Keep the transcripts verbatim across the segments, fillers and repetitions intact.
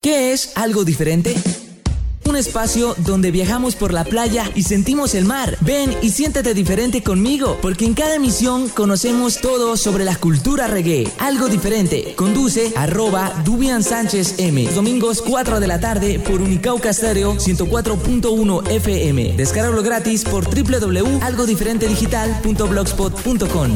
¿Qué es algo diferente? Un espacio donde viajamos por la playa y sentimos el mar. Ven y siéntete diferente conmigo, porque en cada emisión conocemos todo sobre la cultura reggae. Algo diferente. Conduce arroba Dubian Sánchez M. Domingos cuatro de la tarde por Unicauca Stereo ciento cuatro punto uno F M. Descárgalo gratis por doble u doble u doble u punto algo diferente digital punto blogspot punto com.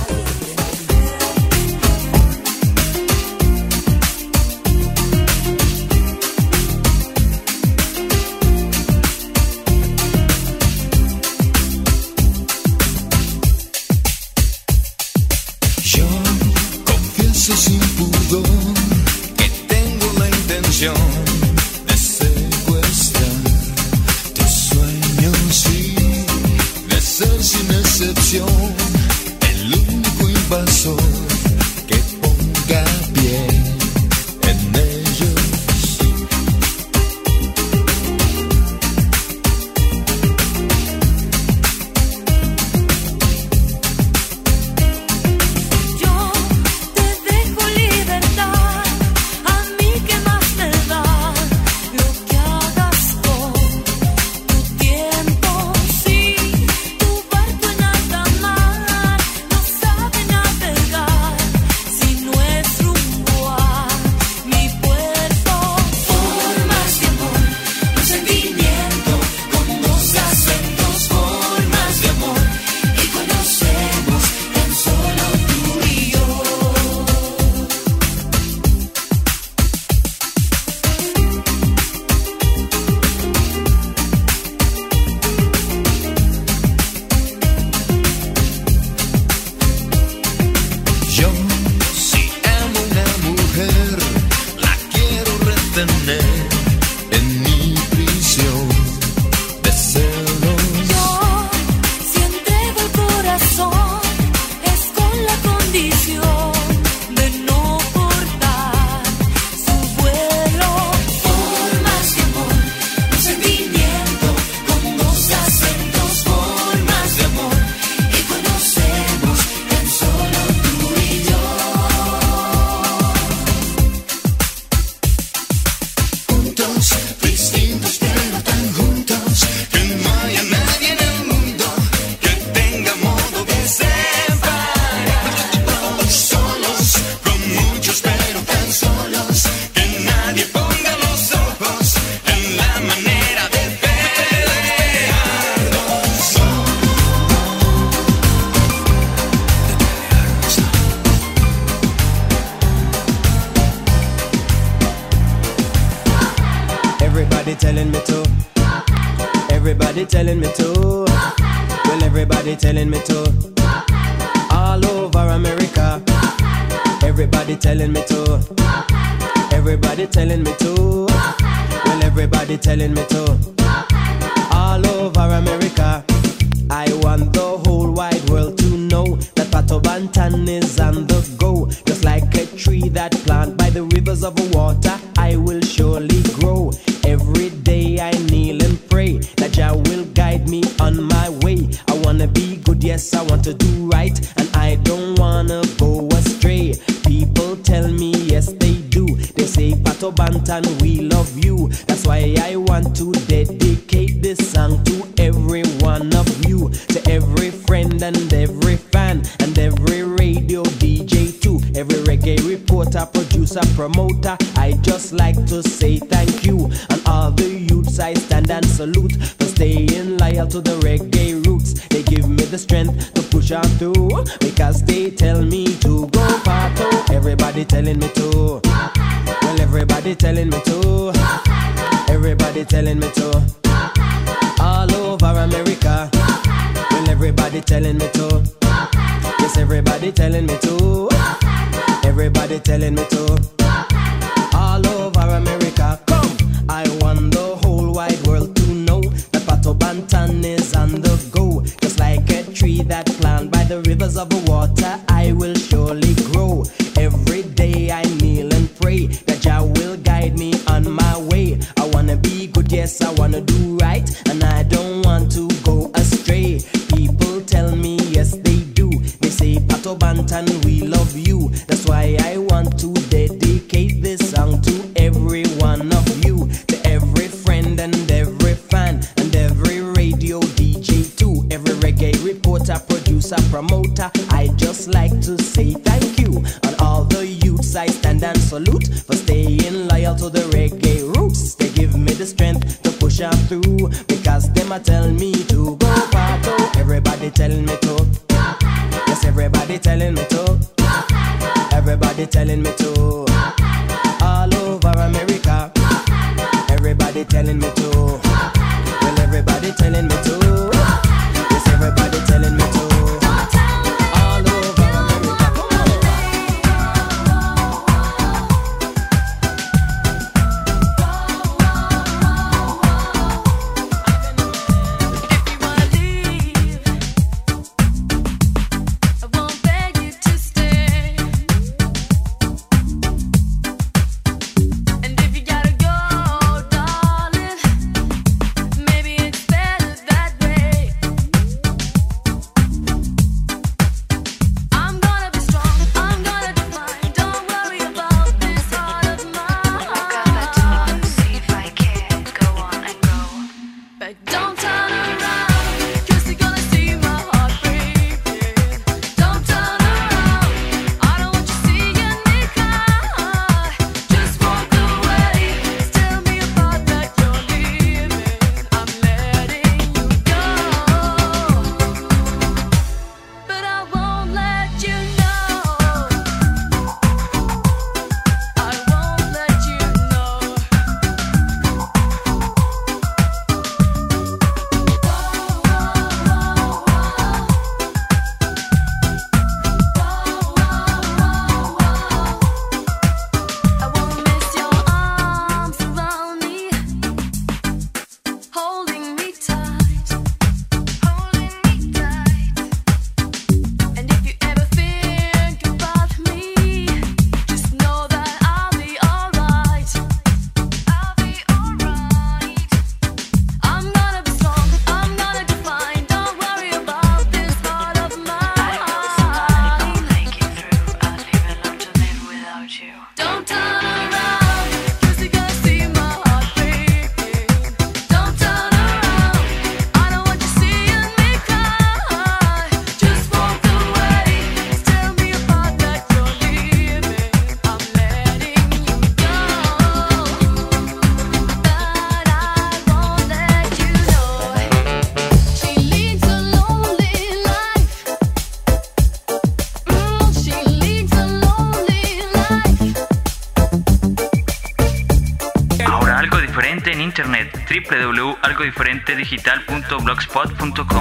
Sin pudor, que tengo la intención de secuestrar tus sueños y de ser sin excepción el único invasor que ponga pie en ellos. En mi prisión de celos, yo si entrego el corazón es con la condición de no cortar su vuelo. Formas de amor, un sentimiento con dos acentos, formas de amor que conocemos tan solo tú y yo. Distintos pero tan juntos, que no haya nadie en el mundo que tenga modo de separar. Solos, con muchos pero tan solos, que nadie ponga los ojos en la manera de Everybody telling me to. Everybody telling me to. Well, everybody telling me to. All over America. Everybody telling me to. Everybody telling me to. Well, everybody telling me to. All over America. I want the whole wide world to know that Pato Bantan is on the go. Just like a tree that planted by the rivers of water, I will surely grow. Every day I kneel and pray that Jah will guide me on my way. I wanna be good, yes, I want to do right, and I don't wanna go astray. People tell me, yes, they do. They say, Pato Bantan, we love you. That's why I want to dedicate this song to every one of you, to every friend and every fan, and every radio D J too, every reggae reporter, producer, promoter. I just like to say thank you. And all the youths I stand and salute for staying loyal to the reggae roots. They give me the strength to push on through, because they tell me to go Pato. Everybody telling me to. Well, everybody telling me to. Everybody telling me to. All over America. Well, everybody telling me to. Yes, everybody telling me to. Everybody telling me to. All over America. Come, I want the whole wide world to know that Pato Bantan is on the go. Just like a tree that planted by the rivers of water, I will surely grow. Every day I kneel and pray that Jah will guide me on my way. I wanna be good, yes, I wanna do right, and I don't want to go astray. People tell me, yes, they do. They say, Pato Bantan, we love you. That's why I want to dedicate this song to everyone loyal to the reggae roots. They give me the strength to push on through, because them a tell me to go far too. Everybody telling me to, yes, everybody telling me to, everybody telling me to, all over America. Everybody telling me to, well, everybody telling me to, yes, everybody telling me to. En internet w w w punto algo diferente digital punto blogspot punto com.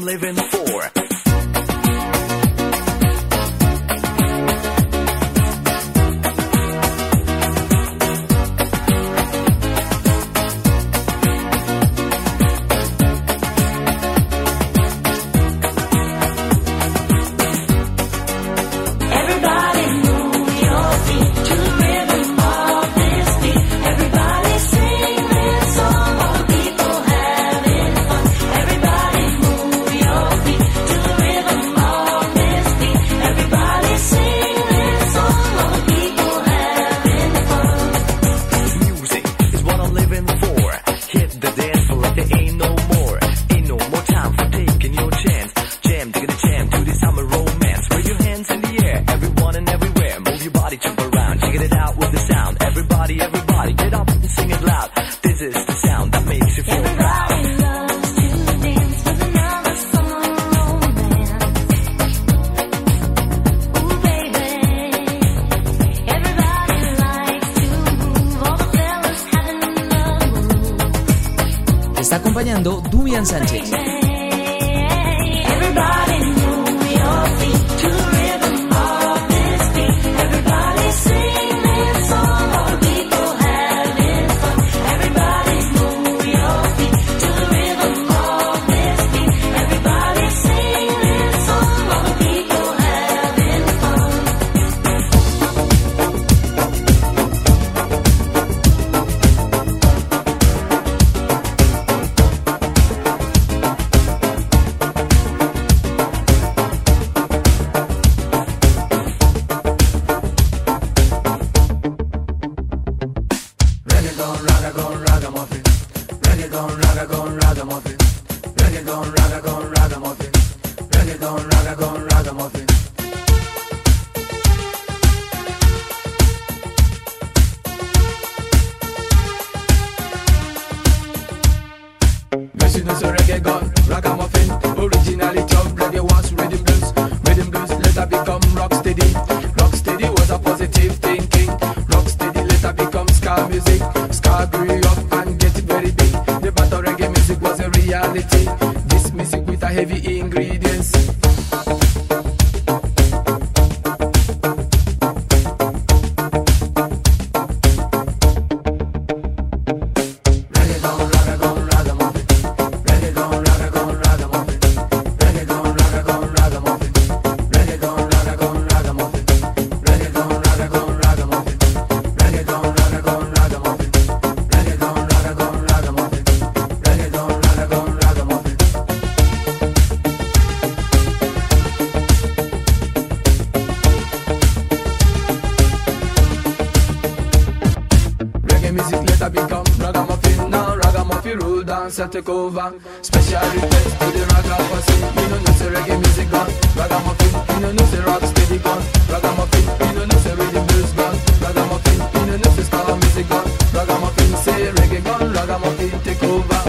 I'm living for. Acompañando Dubian Sánchez. Take over. Special request to the ragamuffin. You know no say reggae music gone. Ragamuffin. You know no say rock steady gone. Ragamuffin. You know no say rhythm blues gone. Ragamuffin. You know no say ska music gone. Ragamuffin say reggae gone. Ragamuffin take over.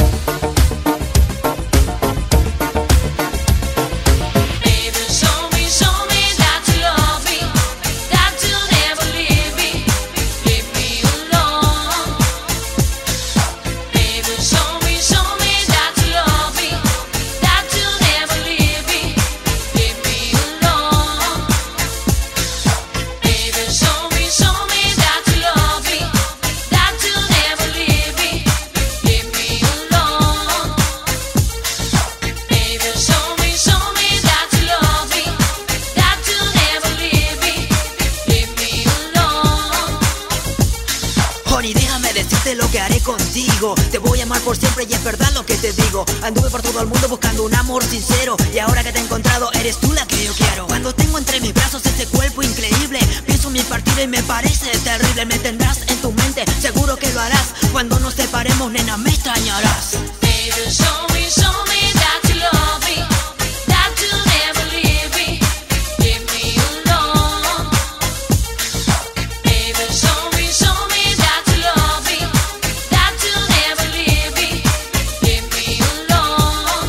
Te voy a amar por siempre y es verdad lo que te digo. Anduve por todo el mundo buscando un amor sincero y ahora que te he encontrado eres tú la que yo quiero. Cuando tengo entre mis brazos ese cuerpo increíble, pienso en mi partida y me parece terrible. Me tendrás en tu mente, seguro que lo harás. Cuando nos separemos, nena, me extrañarás. Baby, show me, show me that you love me, that you never leave me, leave me alone. Baby, show me, show me that you love me, that you never leave me, leave me alone.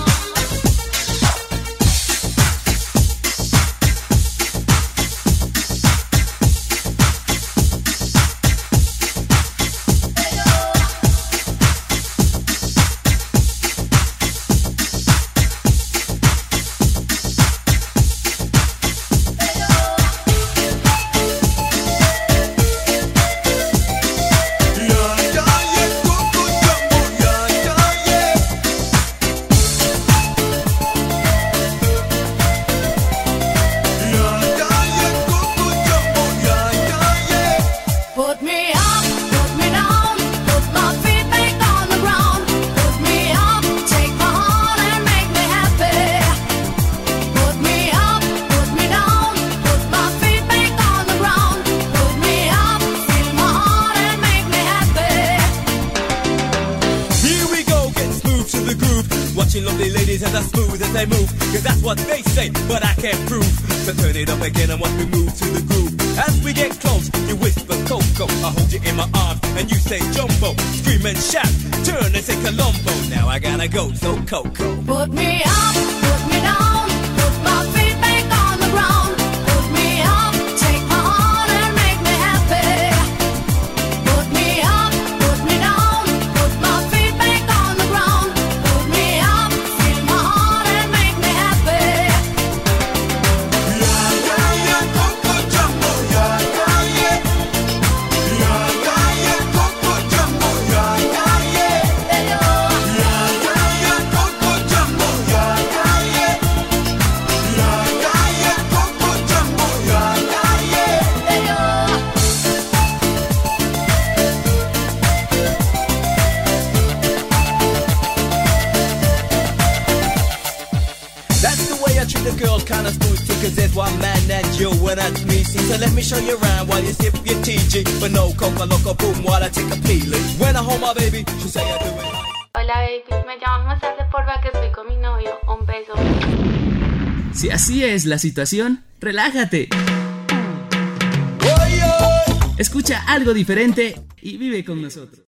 watching lovely ladies as I smooth as they move. Cause that's what they say, but I can't prove. So turn it up again and watch me move to the groove. As we get close, you whisper Coco. I hold you in my arms and you say Jumbo. Scream and shout, turn and say Columbo. Now I gotta go, so Coco. Put me up, put me down, put my feet back on the ground. Put me up, take my heart and make me happy. Put me up, put me down, put my feet back on the ground. Put me up, fill my heart and make me happy. Yeah, yeah, yeah, Coco Jumbo, yeah, yeah, yeah. Yeah, yeah, yeah, Coco Jumbo, yeah, yeah, yeah. Yeah, yeah, yeah, Coco Jumbo, yeah, yeah, yeah. Yeah, yeah, yeah, Coco Jumbo, yeah, yeah, yeah. That's the way I treat the girls, kinda smooth too. Cause there's one man that you and that's me. See, so let me show you around while you sip your T G. But no coca loco boom while I take a peeling. When I hold my baby, she say I do it. Hola baby, me llaman más tarde porfa que estoy con mi novio. Un beso. Si así es la situación, relájate. Escucha algo diferente y vive con nosotros.